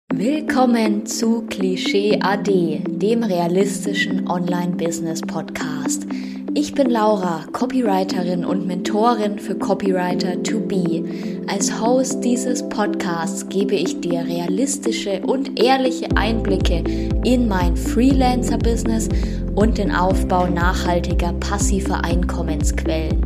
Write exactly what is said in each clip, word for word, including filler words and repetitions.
Willkommen zu Klischee A D, dem realistischen Online-Business-Podcast. Ich bin Laura, Copywriterin und Mentorin für Copywriter to be. Als Host dieses Podcasts gebe ich dir realistische und ehrliche Einblicke in mein Freelancer-Business und den Aufbau nachhaltiger passiver Einkommensquellen.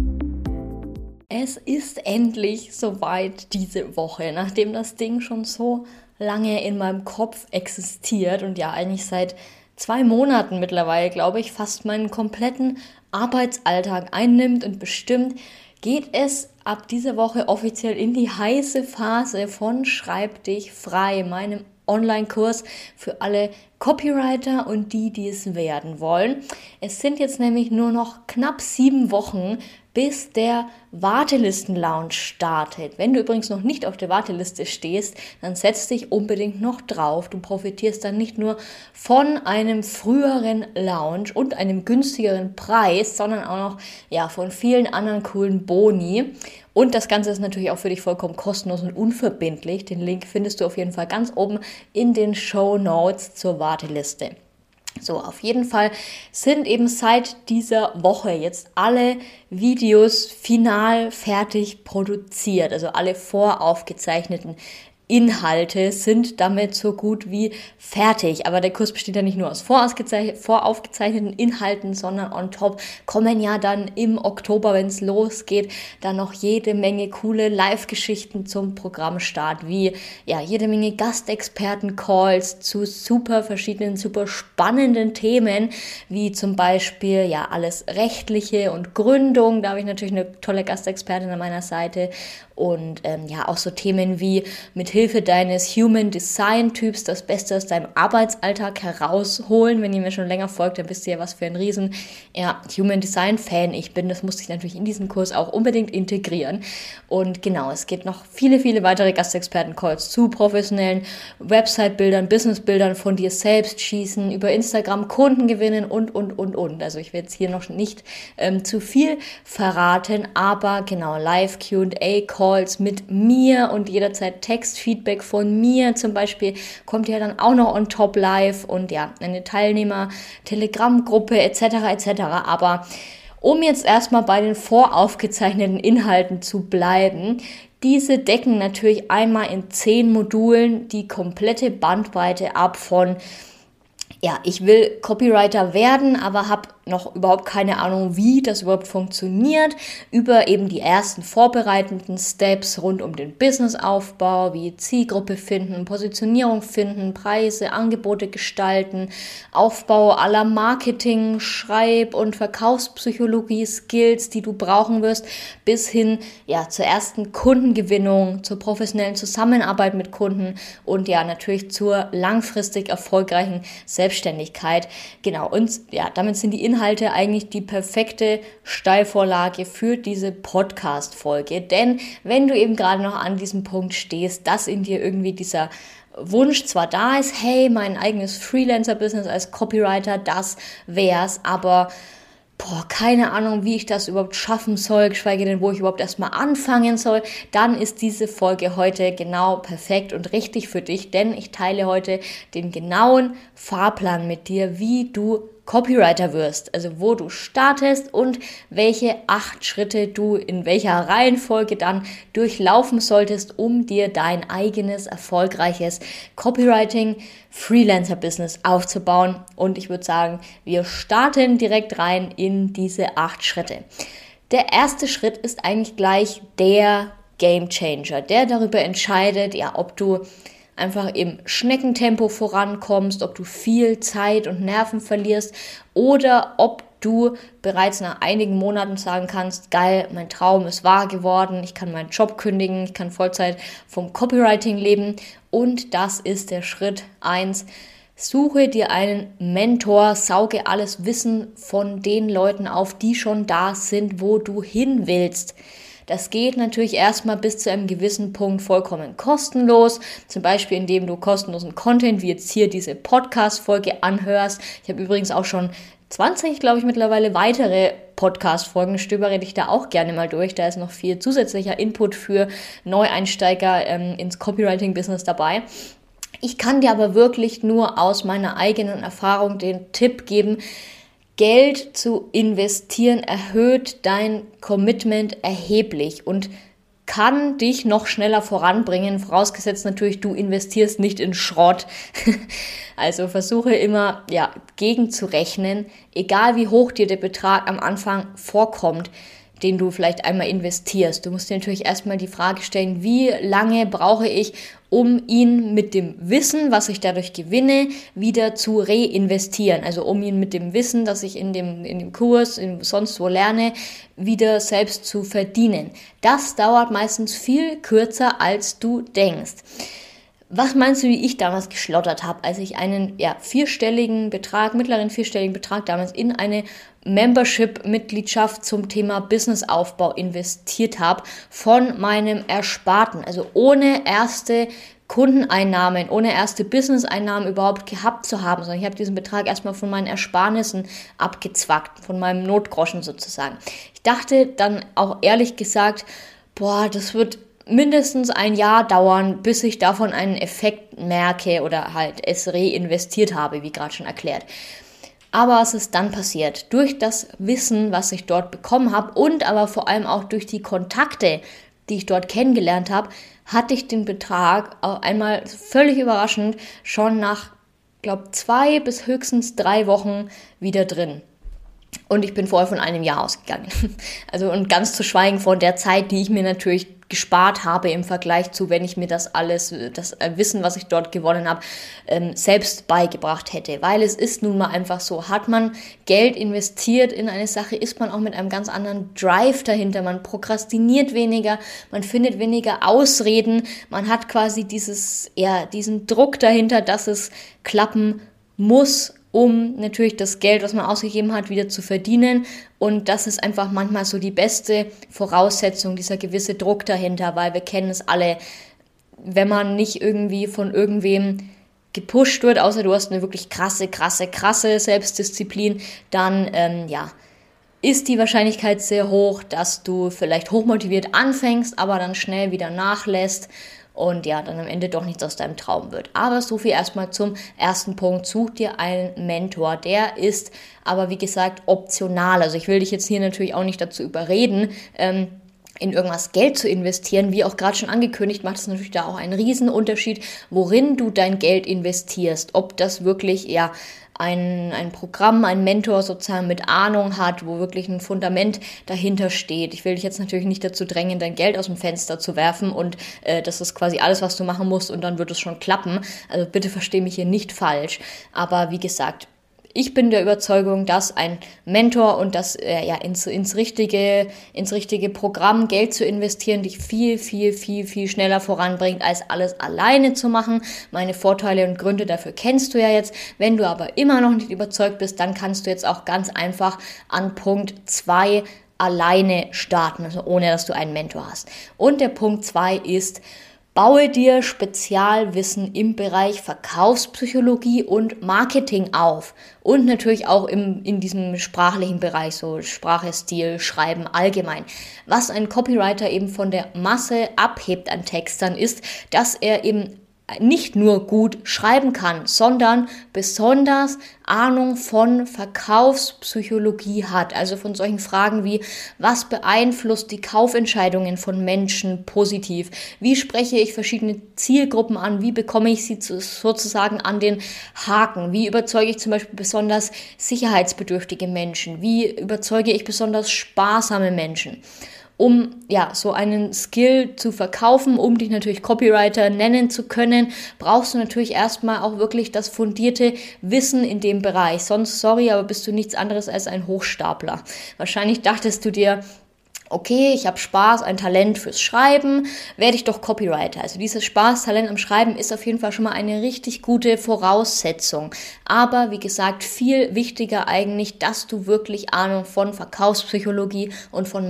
Es ist endlich soweit diese Woche, nachdem das Ding schon so lange in meinem Kopf existiert und ja eigentlich seit zwei Monaten mittlerweile, glaube ich, fast meinen kompletten Arbeitsalltag einnimmt und bestimmt, geht es ab dieser Woche offiziell in die heiße Phase von Schreib dich frei, meinem Online-Kurs für alle Copywriter und die, die es werden wollen. Es sind jetzt nämlich nur noch knapp sieben Wochen, bis der Wartelisten-Launch startet. Wenn du übrigens noch nicht auf der Warteliste stehst, dann setz dich unbedingt noch drauf. Du profitierst dann nicht nur von einem früheren Launch und einem günstigeren Preis, sondern auch noch ja, von vielen anderen coolen Boni. Und das Ganze ist natürlich auch für dich vollkommen kostenlos und unverbindlich. Den Link findest du auf jeden Fall ganz oben in den Shownotes zur Warteliste. So, auf jeden Fall sind eben seit dieser Woche jetzt alle Videos final fertig produziert, also alle voraufgezeichneten Inhalte sind damit so gut wie fertig. Aber der Kurs besteht ja nicht nur aus vorausgezeichnet, voraufgezeichneten Inhalten, sondern on top kommen ja dann im Oktober, wenn es losgeht, dann noch jede Menge coole Live-Geschichten zum Programmstart, wie ja jede Menge Gastexperten-Calls zu super verschiedenen, super spannenden Themen, wie zum Beispiel ja alles Rechtliche und Gründung. Da habe ich natürlich eine tolle Gastexpertin an meiner Seite. Und ähm, ja, auch so Themen wie mit Hilfe deines Human Design Typs das Beste aus deinem Arbeitsalltag herausholen. Wenn ihr mir schon länger folgt, dann wisst ihr ja, was für ein riesen ja, Human Design Fan ich bin. Das musste ich natürlich in diesen Kurs auch unbedingt integrieren. Und genau, es geht noch viele, viele weitere Gastexperten-Calls zu professionellen Website-Bildern, Business-Bildern von dir selbst schießen, über Instagram Kunden gewinnen und, und, und, und. Also ich werde jetzt hier noch nicht ähm, zu viel verraten, aber genau, Live-Q und A-Calls Calls mit mir und jederzeit Textfeedback von mir zum Beispiel kommt ja dann auch noch on top live und ja, eine Teilnehmer-Telegram-Gruppe et cetera et cetera. Aber um jetzt erstmal bei den voraufgezeichneten Inhalten zu bleiben, diese decken natürlich einmal in zehn Modulen die komplette Bandbreite ab von ja, ich will Copywriter werden, aber habe noch überhaupt keine Ahnung, wie das überhaupt funktioniert, über eben die ersten vorbereitenden Steps rund um den Businessaufbau, wie Zielgruppe finden, Positionierung finden, Preise, Angebote gestalten, Aufbau aller Marketing, Schreib- und Verkaufspsychologie-Skills, die du brauchen wirst, bis hin ja zur ersten Kundengewinnung, zur professionellen Zusammenarbeit mit Kunden und ja natürlich zur langfristig erfolgreichen Selbstständigkeit. Genau, und ja, damit sind die Inhalte eigentlich die perfekte Steilvorlage für diese Podcast-Folge. Denn wenn du eben gerade noch an diesem Punkt stehst, dass in dir irgendwie dieser Wunsch zwar da ist, hey, mein eigenes Freelancer-Business als Copywriter, das wär's, aber boah, keine Ahnung, wie ich das überhaupt schaffen soll, geschweige denn, wo ich überhaupt erstmal anfangen soll, dann ist diese Folge heute genau perfekt und richtig für dich, denn ich teile heute den genauen Fahrplan mit dir, wie du Copywriter wirst, also wo du startest und welche acht Schritte du in welcher Reihenfolge dann durchlaufen solltest, um dir dein eigenes erfolgreiches Copywriting-Freelancer-Business aufzubauen. Und ich würde sagen, wir starten direkt rein in diese acht Schritte. Der erste Schritt ist eigentlich gleich der Gamechanger, der darüber entscheidet, ja, ob du einfach im Schneckentempo vorankommst, ob du viel Zeit und Nerven verlierst oder ob du bereits nach einigen Monaten sagen kannst, geil, mein Traum ist wahr geworden, ich kann meinen Job kündigen, ich kann Vollzeit vom Copywriting leben und das ist der Schritt eins. Suche dir einen Mentor, sauge alles Wissen von den Leuten auf, die schon da sind, wo du hin willst. Das geht natürlich erstmal bis zu einem gewissen Punkt vollkommen kostenlos, zum Beispiel indem du kostenlosen Content wie jetzt hier diese Podcast-Folge anhörst. Ich habe übrigens auch schon zwanzig, glaube ich, mittlerweile weitere Podcast-Folgen, stöbere dich da auch gerne mal durch. Da ist noch viel zusätzlicher Input für Neueinsteiger ähm, ins Copywriting-Business dabei. Ich kann dir aber wirklich nur aus meiner eigenen Erfahrung den Tipp geben, Geld zu investieren erhöht dein Commitment erheblich und kann dich noch schneller voranbringen, vorausgesetzt natürlich, du investierst nicht in Schrott. Also versuche immer, ja, gegenzurechnen, egal wie hoch dir der Betrag am Anfang vorkommt, den du vielleicht einmal investierst. Du musst dir natürlich erstmal die Frage stellen, wie lange brauche ich, um ihn mit dem Wissen, was ich dadurch gewinne, wieder zu reinvestieren. Also um ihn mit dem Wissen, das ich in dem, in dem Kurs, in, sonst wo lerne, wieder selbst zu verdienen. Das dauert meistens viel kürzer, als du denkst. Was meinst du, wie ich damals geschlottert habe, als ich einen ja, vierstelligen Betrag, mittleren vierstelligen Betrag damals in eine Membership-Mitgliedschaft zum Thema Businessaufbau investiert habe von meinem Ersparten, also ohne erste Kundeneinnahmen, ohne erste Business-Einnahmen überhaupt gehabt zu haben, sondern ich habe diesen Betrag erstmal von meinen Ersparnissen abgezwackt, von meinem Notgroschen sozusagen. Ich dachte dann auch ehrlich gesagt, boah, das wird mindestens ein Jahr dauern, bis ich davon einen Effekt merke oder halt es reinvestiert habe, wie gerade schon erklärt. Aber was ist dann passiert? Durch das Wissen, was ich dort bekommen habe und aber vor allem auch durch die Kontakte, die ich dort kennengelernt habe, hatte ich den Betrag auch einmal völlig überraschend schon nach, glaube zwei bis höchstens drei Wochen wieder drin. Und ich bin vorher von einem Jahr ausgegangen. Also und ganz zu schweigen von der Zeit, die ich mir natürlich gespart habe im Vergleich zu, wenn ich mir das alles, das Wissen, was ich dort gewonnen habe, ähm, selbst beigebracht hätte. Weil es ist nun mal einfach so, hat man Geld investiert in eine Sache, ist man auch mit einem ganz anderen Drive dahinter. Man prokrastiniert weniger, man findet weniger Ausreden, man hat quasi dieses, ja, diesen Druck dahinter, dass es klappen muss, um natürlich das Geld, was man ausgegeben hat, wieder zu verdienen. Und das ist einfach manchmal so die beste Voraussetzung, dieser gewisse Druck dahinter, weil wir kennen es alle, wenn man nicht irgendwie von irgendwem gepusht wird, außer du hast eine wirklich krasse, krasse, krasse Selbstdisziplin, dann, ähm, ja, ist die Wahrscheinlichkeit sehr hoch, dass du vielleicht hochmotiviert anfängst, aber dann schnell wieder nachlässt. Und ja, dann am Ende doch nichts aus deinem Traum wird. Aber so viel erstmal zum ersten Punkt. Such dir einen Mentor. Der ist aber, wie gesagt, optional. Also ich will dich jetzt hier natürlich auch nicht dazu überreden, ähm, in irgendwas Geld zu investieren. Wie auch gerade schon angekündigt, macht es natürlich da auch einen Riesenunterschied, worin du dein Geld investierst. Ob das wirklich eher ein, ein Programm, ein Mentor sozusagen mit Ahnung hat, wo wirklich ein Fundament dahinter steht. Ich will dich jetzt natürlich nicht dazu drängen, dein Geld aus dem Fenster zu werfen und äh, das ist quasi alles, was du machen musst und dann wird es schon klappen. Also bitte versteh mich hier nicht falsch. Aber wie gesagt, ich bin der Überzeugung, dass ein Mentor und das äh, ja ins, ins richtige ins richtige Programm Geld zu investieren dich viel, viel, viel, viel schneller voranbringt, als alles alleine zu machen. Meine Vorteile und Gründe dafür kennst du ja jetzt. Wenn du aber immer noch nicht überzeugt bist, dann kannst du jetzt auch ganz einfach an Punkt zwei alleine starten, also ohne dass du einen Mentor hast. Und der Punkt zwei ist: Baue dir Spezialwissen im Bereich Verkaufspsychologie und Marketing auf und natürlich auch im, in diesem sprachlichen Bereich, so Sprache, Stil, Schreiben allgemein. Was ein Copywriter eben von der Masse abhebt an Textern ist, dass er eben nicht nur gut schreiben kann, sondern besonders Ahnung von Verkaufspsychologie hat. Also von solchen Fragen wie, was beeinflusst die Kaufentscheidungen von Menschen positiv? Wie spreche ich verschiedene Zielgruppen an? Wie bekomme ich sie zu, sozusagen an den Haken? Wie überzeuge ich zum Beispiel besonders sicherheitsbedürftige Menschen? Wie überzeuge ich besonders sparsame Menschen? Um ja so einen Skill zu verkaufen, um dich natürlich Copywriter nennen zu können, brauchst du natürlich erstmal auch wirklich das fundierte Wissen in dem Bereich. Sonst, sorry, aber bist du nichts anderes als ein Hochstapler. Wahrscheinlich dachtest du dir, okay, ich habe Spaß, ein Talent fürs Schreiben, werde ich doch Copywriter. Also dieses Spaß, Talent am Schreiben ist auf jeden Fall schon mal eine richtig gute Voraussetzung. Aber wie gesagt, viel wichtiger eigentlich, dass du wirklich Ahnung von Verkaufspsychologie und von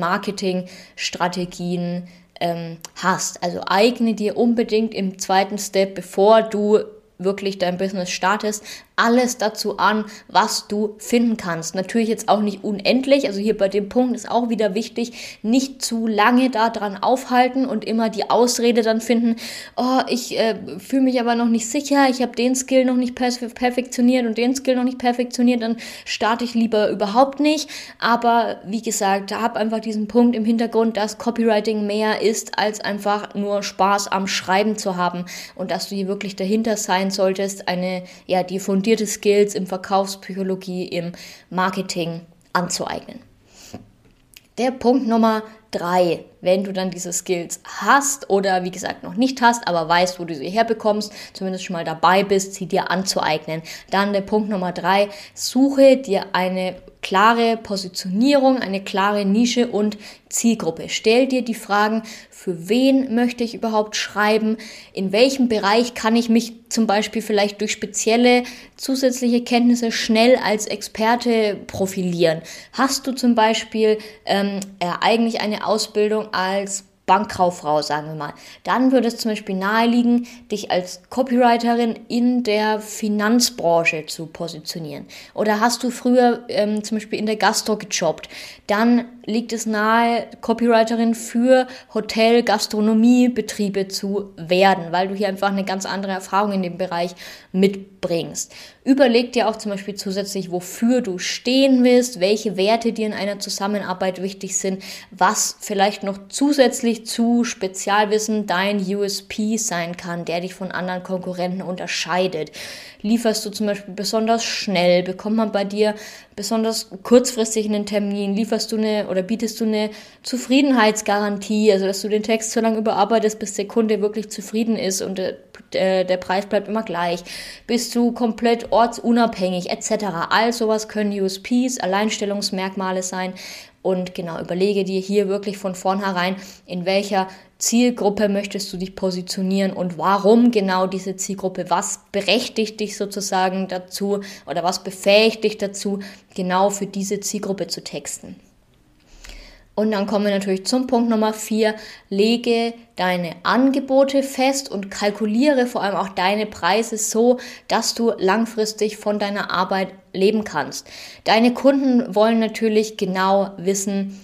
Marketingstrategien ähm, hast. Also eigne dir unbedingt im zweiten Step, bevor du wirklich dein Business startest, alles dazu an, was du finden kannst. Natürlich jetzt auch nicht unendlich, also hier bei dem Punkt ist auch wieder wichtig, nicht zu lange da dran aufhalten und immer die Ausrede dann finden, oh, ich äh, fühle mich aber noch nicht sicher, ich habe den Skill noch nicht perf- perfektioniert und den Skill noch nicht perfektioniert, dann starte ich lieber überhaupt nicht. Aber wie gesagt, da hab einfach diesen Punkt im Hintergrund, dass Copywriting mehr ist, als einfach nur Spaß am Schreiben zu haben und dass du hier wirklich dahinter sein solltest, eine, ja, die fundierte Skills im Verkaufspsychologie, im Marketing anzueignen. Der Punkt Nummer drei, wenn du dann diese Skills hast oder wie gesagt noch nicht hast, aber weißt, wo du sie herbekommst, zumindest schon mal dabei bist, sie dir anzueignen. Dann der Punkt Nummer drei, suche dir eine klare Positionierung, eine klare Nische und Zielgruppe. Stell dir die Fragen, für wen möchte ich überhaupt schreiben, in welchem Bereich kann ich mich zum Beispiel vielleicht durch spezielle zusätzliche Kenntnisse schnell als Experte profilieren. Hast du zum Beispiel ähm, eigentlich eine Ausbildung als Bankkauffrau, sagen wir mal, dann würde es zum Beispiel naheliegen, dich als Copywriterin in der Finanzbranche zu positionieren. Oder hast du früher ähm, zum Beispiel in der Gastro gejobbt, dann liegt es nahe, Copywriterin für Hotel-, Gastronomiebetriebe zu werden, weil du hier einfach eine ganz andere Erfahrung in dem Bereich mitbringst. Überleg dir auch zum Beispiel zusätzlich, wofür du stehen willst, welche Werte dir in einer Zusammenarbeit wichtig sind, was vielleicht noch zusätzlich zu Spezialwissen dein U S P sein kann, der dich von anderen Konkurrenten unterscheidet. Lieferst du zum Beispiel besonders schnell, bekommt man bei dir besonders kurzfristig einen Termin, lieferst du eine oder bietest du eine Zufriedenheitsgarantie, also dass du den Text so lange überarbeitest, bis der Kunde wirklich zufrieden ist und der, der, der Preis bleibt immer gleich, bist du komplett ortsunabhängig et cetera. All sowas können U S Ps, Alleinstellungsmerkmale sein. Und genau, überlege dir hier wirklich von vornherein, in welcher Zielgruppe möchtest du dich positionieren und warum genau diese Zielgruppe, was berechtigt dich sozusagen dazu oder was befähigt dich dazu, genau für diese Zielgruppe zu texten. Und dann kommen wir natürlich zum Punkt Nummer vier, lege deine Angebote fest und kalkuliere vor allem auch deine Preise so, dass du langfristig von deiner Arbeit leben kannst. Deine Kunden wollen natürlich genau wissen,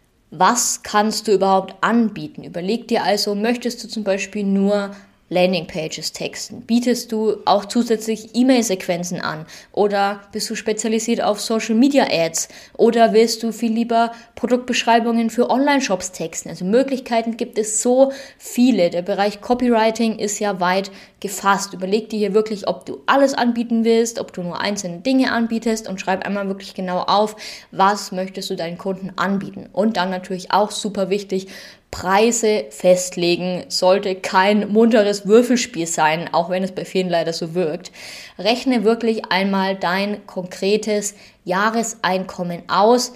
was kannst du überhaupt anbieten. Überleg dir also, möchtest du zum Beispiel nur Landingpages texten? Bietest du auch zusätzlich E-Mail-Sequenzen an? Oder bist du spezialisiert auf Social-Media-Ads? Oder willst du viel lieber Produktbeschreibungen für Online-Shops texten? Also Möglichkeiten gibt es so viele. Der Bereich Copywriting ist ja weit gefasst. Überleg dir hier wirklich, ob du alles anbieten willst, ob du nur einzelne Dinge anbietest und schreib einmal wirklich genau auf, was möchtest du deinen Kunden anbieten. Und dann natürlich auch super wichtig, Preise festlegen sollte kein munteres Würfelspiel sein, auch wenn es bei vielen leider so wirkt. Rechne wirklich einmal dein konkretes Jahreseinkommen aus,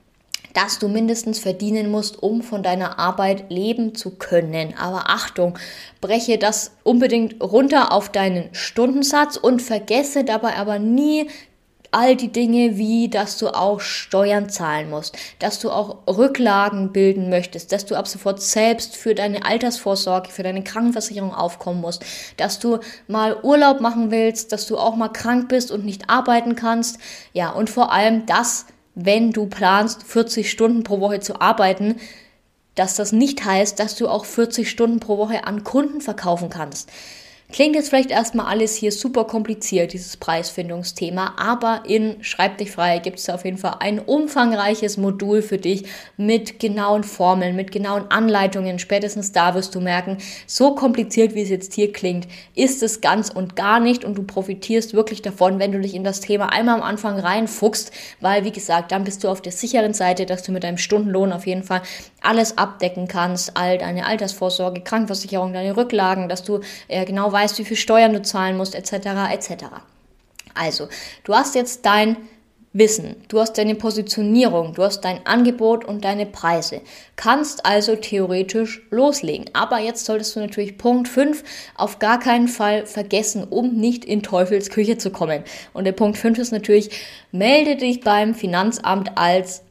das du mindestens verdienen musst, um von deiner Arbeit leben zu können. Aber Achtung, breche das unbedingt runter auf deinen Stundensatz und vergesse dabei aber nie all die Dinge wie, dass du auch Steuern zahlen musst, dass du auch Rücklagen bilden möchtest, dass du ab sofort selbst für deine Altersvorsorge, für deine Krankenversicherung aufkommen musst, dass du mal Urlaub machen willst, dass du auch mal krank bist und nicht arbeiten kannst. Ja, und vor allem, dass, wenn du planst, vierzig Stunden pro Woche zu arbeiten, dass das nicht heißt, dass du auch vierzig Stunden pro Woche an Kunden verkaufen kannst. Klingt jetzt vielleicht erstmal alles hier super kompliziert, dieses Preisfindungsthema, aber in Schreib dich frei gibt es auf jeden Fall ein umfangreiches Modul für dich mit genauen Formeln, mit genauen Anleitungen. Spätestens da wirst du merken, so kompliziert wie es jetzt hier klingt, ist es ganz und gar nicht und du profitierst wirklich davon, wenn du dich in das Thema einmal am Anfang reinfuchst, weil wie gesagt, dann bist du auf der sicheren Seite, dass du mit deinem Stundenlohn auf jeden Fall alles abdecken kannst, all deine Altersvorsorge, Krankenversicherung, deine Rücklagen, dass du äh, genau weißt, wie viel Steuern du zahlen musst, et cetera et cetera. Also, du hast jetzt dein Wissen, du hast deine Positionierung, du hast dein Angebot und deine Preise. Kannst also theoretisch loslegen. Aber jetzt solltest du natürlich Punkt fünf auf gar keinen Fall vergessen, um nicht in Teufels Küche zu kommen. Und der Punkt fünf ist natürlich, melde dich beim Finanzamt als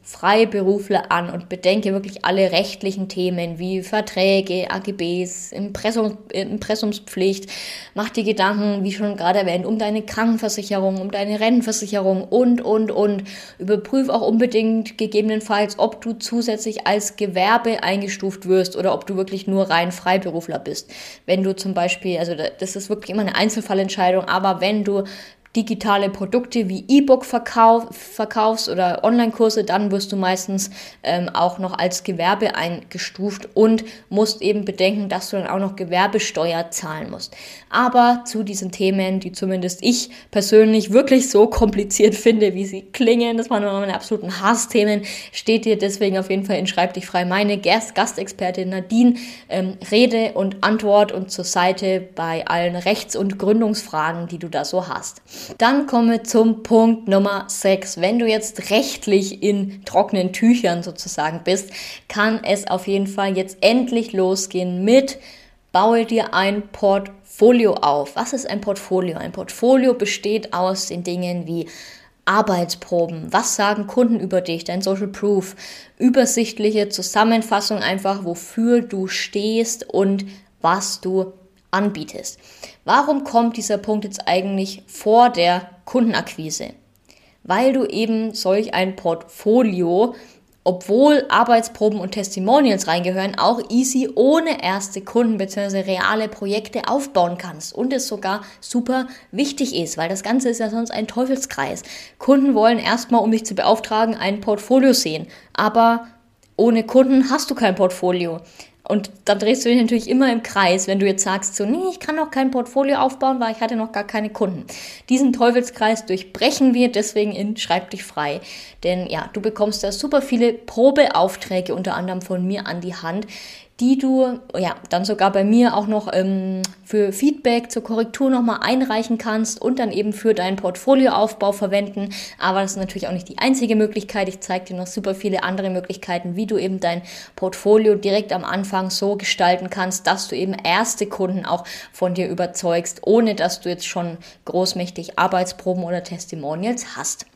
Freiberufler an und bedenke wirklich alle rechtlichen Themen wie Verträge, A G Bs, Impressum, Impressumspflicht. Mach dir Gedanken, wie schon gerade erwähnt, um deine Krankenversicherung, um deine Rentenversicherung und, und, und. Überprüf auch unbedingt gegebenenfalls, ob du zusätzlich als Gewerbe eingestuft wirst oder ob du wirklich nur rein Freiberufler bist. Wenn du zum Beispiel, also das ist wirklich immer eine Einzelfallentscheidung, aber wenn du digitale Produkte wie E-Book verkauf, verkaufst oder Online-Kurse, dann wirst du meistens ähm, auch noch als Gewerbe eingestuft und musst eben bedenken, dass du dann auch noch Gewerbesteuer zahlen musst. Aber zu diesen Themen, die zumindest ich persönlich wirklich so kompliziert finde, wie sie klingen, das waren meine absoluten Hassthemen, steht dir deswegen auf jeden Fall in Schreib dich frei meine Gast, Gastexpertin Nadine ähm, Rede und Antwort und zur Seite bei allen Rechts- und Gründungsfragen, die du da so hast. Dann kommen wir zum Punkt Nummer sechs. Wenn du jetzt rechtlich in trockenen Tüchern sozusagen bist, kann es auf jeden Fall jetzt endlich losgehen mit baue dir ein Portfolio auf. Was ist ein Portfolio? Ein Portfolio besteht aus den Dingen wie Arbeitsproben, was sagen Kunden über dich, dein Social Proof, übersichtliche Zusammenfassung einfach, wofür du stehst und was du anbietest. Warum kommt dieser Punkt jetzt eigentlich vor der Kundenakquise? Weil du eben solch ein Portfolio, obwohl Arbeitsproben und Testimonials reingehören, auch easy ohne erste Kunden bzw. reale Projekte aufbauen kannst und es sogar super wichtig ist, weil das Ganze ist ja sonst ein Teufelskreis. Kunden wollen erstmal, um dich zu beauftragen, ein Portfolio sehen, aber ohne Kunden hast du kein Portfolio. Und dann drehst du dich natürlich immer im Kreis, wenn du jetzt sagst, so, nee, ich kann noch kein Portfolio aufbauen, weil ich hatte noch gar keine Kunden. Diesen Teufelskreis durchbrechen wir deswegen in Schreib dich frei. Denn ja, du bekommst da super viele Probeaufträge unter anderem von mir an die Hand, die du ja dann sogar bei mir auch noch ähm, für Feedback zur Korrektur nochmal einreichen kannst und dann eben für deinen Portfolioaufbau verwenden. Aber das ist natürlich auch nicht die einzige Möglichkeit. Ich zeige dir noch super viele andere Möglichkeiten, wie du eben dein Portfolio direkt am Anfang so gestalten kannst, dass du eben erste Kunden auch von dir überzeugst, ohne dass du jetzt schon großmächtig Arbeitsproben oder Testimonials hast.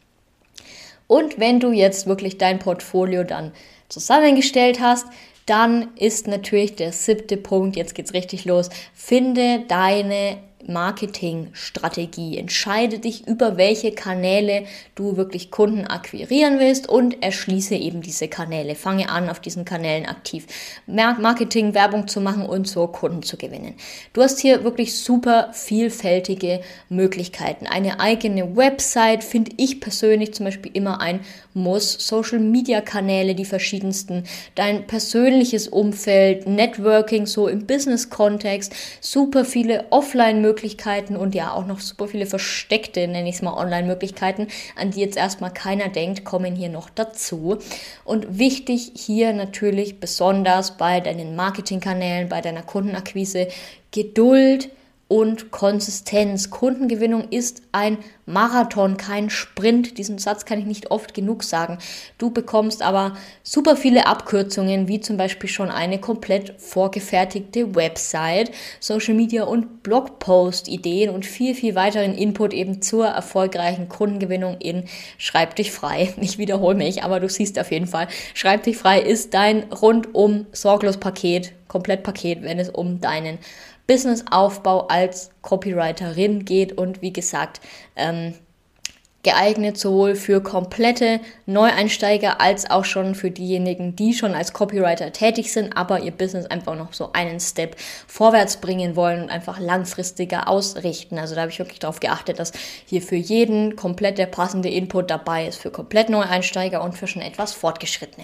Und wenn du jetzt wirklich dein Portfolio dann zusammengestellt hast, dann ist natürlich der siebte Punkt, jetzt geht's richtig los, finde deine Marketingstrategie. Entscheide dich, über welche Kanäle du wirklich Kunden akquirieren willst und erschließe eben diese Kanäle. Fange an, auf diesen Kanälen aktiv Marketing, Werbung zu machen und so Kunden zu gewinnen. Du hast hier wirklich super vielfältige Möglichkeiten. Eine eigene Website finde ich persönlich zum Beispiel immer ein Muss. Social-Media-Kanäle, die verschiedensten, dein persönliches Umfeld, Networking, so im Business-Kontext, super viele Offline-Möglichkeiten und ja auch noch super viele versteckte, nenne ich es mal, Online-Möglichkeiten, an die jetzt erstmal keiner denkt, kommen hier noch dazu. Und wichtig hier natürlich besonders bei deinen Marketingkanälen, bei deiner Kundenakquise, Geduld und Konsistenz. Kundengewinnung ist ein Marathon, kein Sprint. Diesen Satz kann ich nicht oft genug sagen. Du bekommst aber super viele Abkürzungen, wie zum Beispiel schon eine komplett vorgefertigte Website, Social Media und Blogpost-Ideen und viel, viel weiteren Input eben zur erfolgreichen Kundengewinnung in Schreib dich frei. Ich wiederhole mich, aber du siehst auf jeden Fall, Schreib dich frei ist dein rundum sorglos Paket, Komplettpaket, wenn es um deinen Businessaufbau als Copywriterin geht und wie gesagt, ähm, geeignet sowohl für komplette Neueinsteiger als auch schon für diejenigen, die schon als Copywriter tätig sind, aber ihr Business einfach noch so einen Step vorwärts bringen wollen und einfach langfristiger ausrichten. Also da habe ich wirklich darauf geachtet, dass hier für jeden komplett der passende Input dabei ist, für komplett Neueinsteiger und für schon etwas Fortgeschrittene.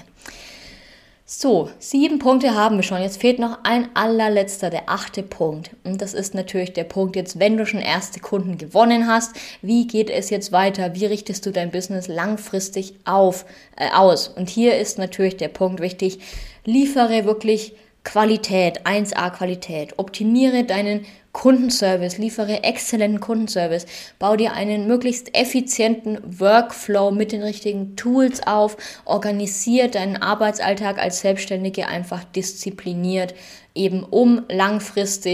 So, sieben Punkte haben wir schon. Jetzt fehlt noch ein allerletzter, der achte Punkt. Und das ist natürlich der Punkt jetzt, wenn du schon erste Kunden gewonnen hast, wie geht es jetzt weiter? Wie richtest du dein Business langfristig auf, äh, aus? Und hier ist natürlich der Punkt wichtig, liefere wirklich Qualität, eins A Qualität. Optimiere deinen Kundenservice, liefere exzellenten Kundenservice, bau dir einen möglichst effizienten Workflow mit den richtigen Tools auf, organisiere deinen Arbeitsalltag als Selbstständige einfach diszipliniert, eben um langfristig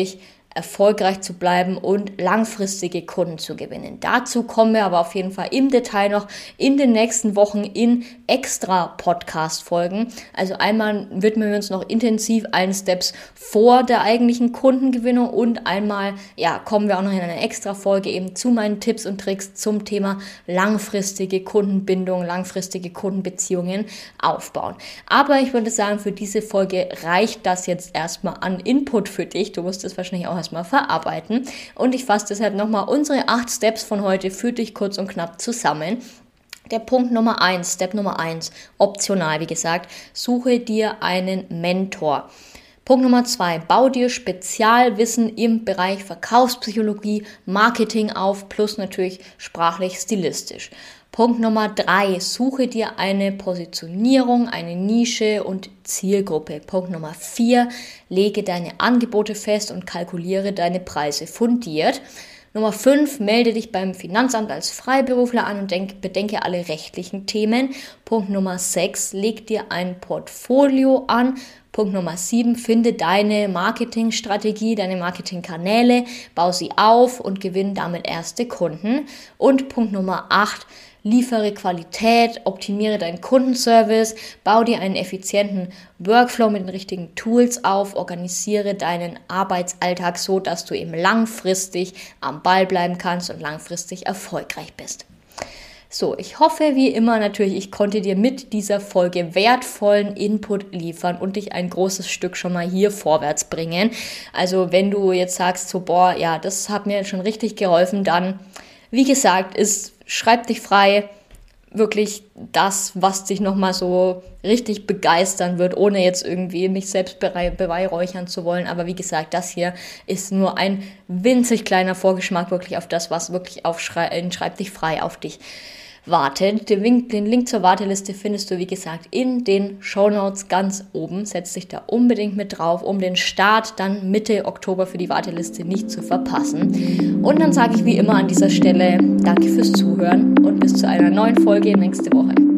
erfolgreich zu bleiben und langfristige Kunden zu gewinnen. Dazu kommen wir aber auf jeden Fall im Detail noch in den nächsten Wochen in extra Podcast-Folgen. Also einmal widmen wir uns noch intensiv allen Steps vor der eigentlichen Kundengewinnung und einmal ja, kommen wir auch noch in eine extra Folge eben zu meinen Tipps und Tricks zum Thema langfristige Kundenbindung, langfristige Kundenbeziehungen aufbauen. Aber ich würde sagen, für diese Folge reicht das jetzt erstmal an Input für dich. Du musst es wahrscheinlich auch erstmal verarbeiten. Und ich fasse deshalb nochmal unsere acht Steps von heute für dich kurz und knapp zusammen. Der Punkt Nummer eins, Step Nummer eins, optional, wie gesagt, suche dir einen Mentor. Punkt Nummer zwei, bau dir Spezialwissen im Bereich Verkaufspsychologie, Marketing auf, plus natürlich sprachlich stilistisch. Punkt Nummer drei, suche dir eine Positionierung, eine Nische und Zielgruppe. Punkt Nummer vier, lege deine Angebote fest und kalkuliere deine Preise fundiert. Nummer fünf, melde dich beim Finanzamt als Freiberufler an und denk, bedenke alle rechtlichen Themen. Punkt Nummer sechs, leg dir ein Portfolio an. Punkt Nummer sieben, finde deine Marketingstrategie, deine Marketingkanäle, bau sie auf und gewinne damit erste Kunden. Und Punkt Nummer acht, liefere Qualität, optimiere deinen Kundenservice, bau dir einen effizienten Workflow mit den richtigen Tools auf, organisiere deinen Arbeitsalltag so, dass du eben langfristig am Ball bleiben kannst und langfristig erfolgreich bist. So, ich hoffe wie immer natürlich, ich konnte dir mit dieser Folge wertvollen Input liefern und dich ein großes Stück schon mal hier vorwärts bringen. Also wenn du jetzt sagst, so boah, ja, das hat mir schon richtig geholfen, dann, wie gesagt, ist, schreib dich frei, wirklich das, was dich nochmal so richtig begeistern wird, ohne jetzt irgendwie mich selbst beweihräuchern zu wollen. Aber wie gesagt, das hier ist nur ein winzig kleiner Vorgeschmack wirklich auf das, was wirklich auf Schrei- Schreib dich frei auf dich wartet. Den Link, den Link zur Warteliste findest du, wie gesagt, in den Shownotes ganz oben. Setz dich da unbedingt mit drauf, um den Start dann Mitte Oktober für die Warteliste nicht zu verpassen. Und dann sage ich wie immer an dieser Stelle danke fürs Zuhören und bis zu einer neuen Folge nächste Woche.